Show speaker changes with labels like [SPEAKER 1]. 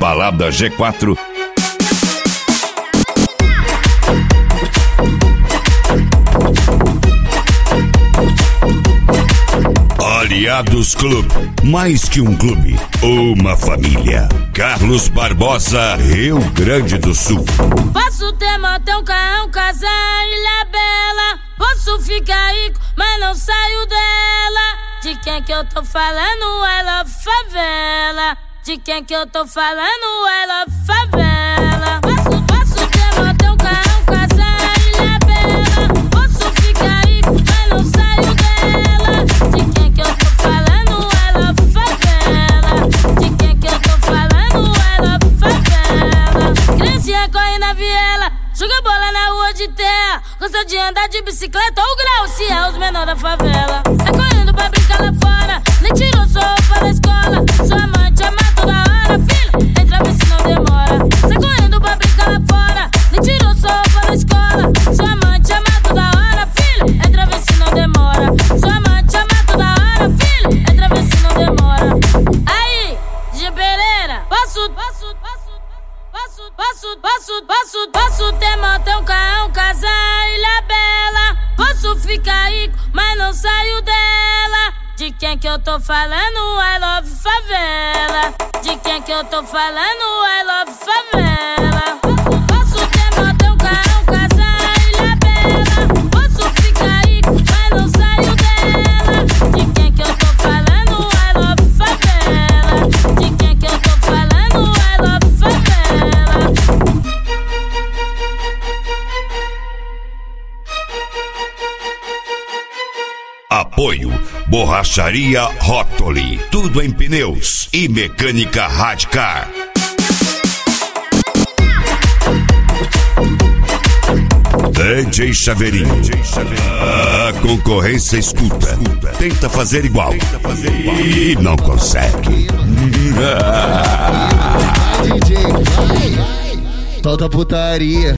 [SPEAKER 1] Balada G4. Aliados Clube, mais que um clube, uma família. Carlos Barbosa, Rio Grande do Sul.
[SPEAKER 2] Posso ter motel, carrão, casa, Ilha Bela. Posso ficar rico, mas não saio dela. De quem que eu tô falando? I love favela. De quem que eu tô falando? I love favela. Posso ter motel, carrão, casa, Ilha Bela. Posso ficar rico, mas não saio dela. De quem que eu tô falando? I love favela. De quem que eu tô falando? I love favela. Criancinha corre na viela, joga bola na rua de terra, gosta de andar de bicicleta ou grau, se é os menores da favela. Sai correndo pra brincar lá fora, nem tirou sua roupa da escola. Sua amante ama toda hora, filha, entra vê se não demora. Sai correndo pra brincar lá fora, nem tirou sua roupa da escola. Sua amante ama toda hora, filha, entra vê se não demora. Sua amante ama toda hora, filha, entra vê se não demora. Aí, G. Pereira, posso ter motel, carrão, casa, Ilha Bela. Posso ficar rico, mas não saio dela. De quem que eu tô falando? I love favela. De quem que eu tô falando? I love favela. Posso ter motel, carrão, casa, Ilha Bela. Posso ficar rico, mas não saio dela. De quem que eu tô falando? I love favela. De quem que eu tô falando? I love favela.
[SPEAKER 1] Apoio Borracharia Rótoli, tudo em pneus e mecânica Radcar. DJ Chaveirinho, a concorrência escuta, tenta fazer igual e não consegue.
[SPEAKER 3] DJ, solta putaria.